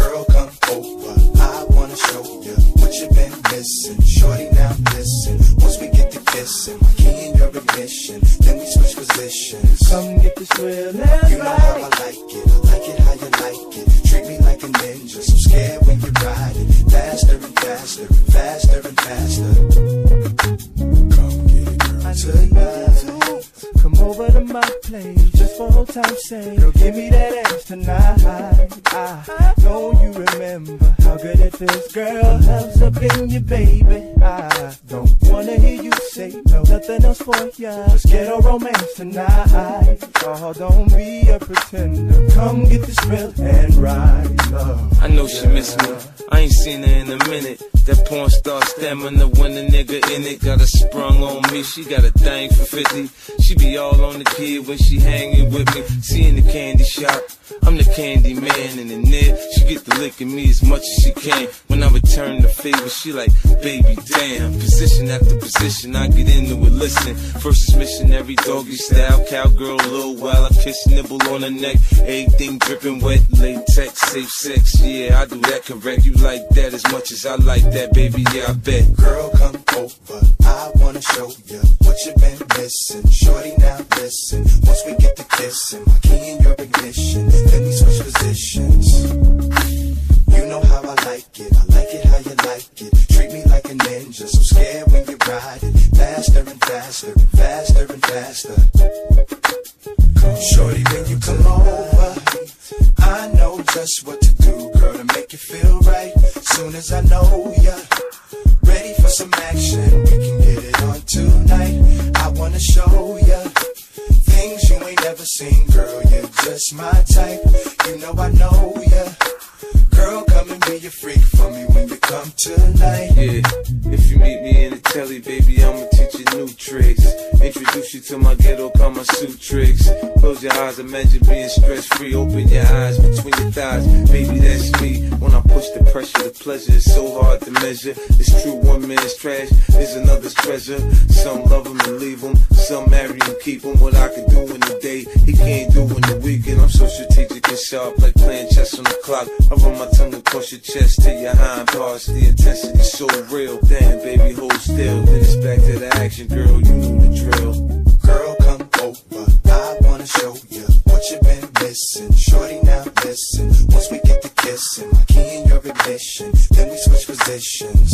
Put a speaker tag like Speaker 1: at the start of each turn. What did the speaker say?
Speaker 1: Girl, come over, I wanna show you what you've been missing. Shorty, now listen, once we get to kissing, my key in your ignition, then we switch positions.
Speaker 2: Come get this real and
Speaker 1: you know how I like it how you like it. Treat me like a ninja, so scared when you ride it. Faster and faster, faster and faster. Come get it, girl, tonight.
Speaker 2: Come over to my place, just for old time's sake. Girl, give me that ass tonight. I know you remember how good it feels. Girl, love's up in you, baby. I don't wanna hear you say no, nothing else for ya. Just get a romance tonight. Oh, don't be a pretender. Come get this real and right love.
Speaker 3: I know she miss me, I ain't seen her in a minute. That porn star stamina when the nigga in it. Got her sprung on me, she got a thing for 50. She be all on the kid when she hanging with me. See in the candy shop, I'm the candy man. And in there, she get to licking me as much as she can. When I return the favor, she like, baby, damn. Position after position, I get into it, listen. First is missionary, doggy style, cowgirl, little while I kiss, nibble on her neck. Everything dripping wet, latex, safe sex. Yeah, I do that correct. You like that as much as I like that, baby, yeah, I bet.
Speaker 1: Girl, come over, I wanna show you what you've been missing. Shorty, now listen, once we get to kissing, my key in your ignition, then we switch positions. You know how I like it how you like it. Treat me like a ninja, so scared when you ride it. Faster and faster, faster and faster. Shorty, when you come over, I know just what to do, girl, to make you feel right. Soon as I know ya ready for some action, we can get it on tonight. I wanna show ya things you ain't never seen, girl, you're just my type. You know I know ya. Girl, come and be a freak for me when you come tonight.
Speaker 3: Yeah, if you meet me in the telly, baby, I'ma teach you new tricks. Introduce you to my ghetto, call my suit tricks. Close your eyes, imagine being stress-free. Open your eyes between your thighs, baby, that's me. When I push the pressure, the pleasure is so hard to measure. It's true, one man's trash is another's treasure. Some love him and leave him, some marry and keep him. What I can do in the day, he can't do in the weekend. I'm so strategic and sharp, like playing chess on the clock. I run my tongue across your chest to your hind parts. The intensity's so real. Damn, baby, hold still. Then it's back to the action, girl. You know the drill.
Speaker 1: Girl, come over, I wanna show you what you've been missing. Shorty, now listen, once we get to kissing, my key in your ignition, then we switch positions.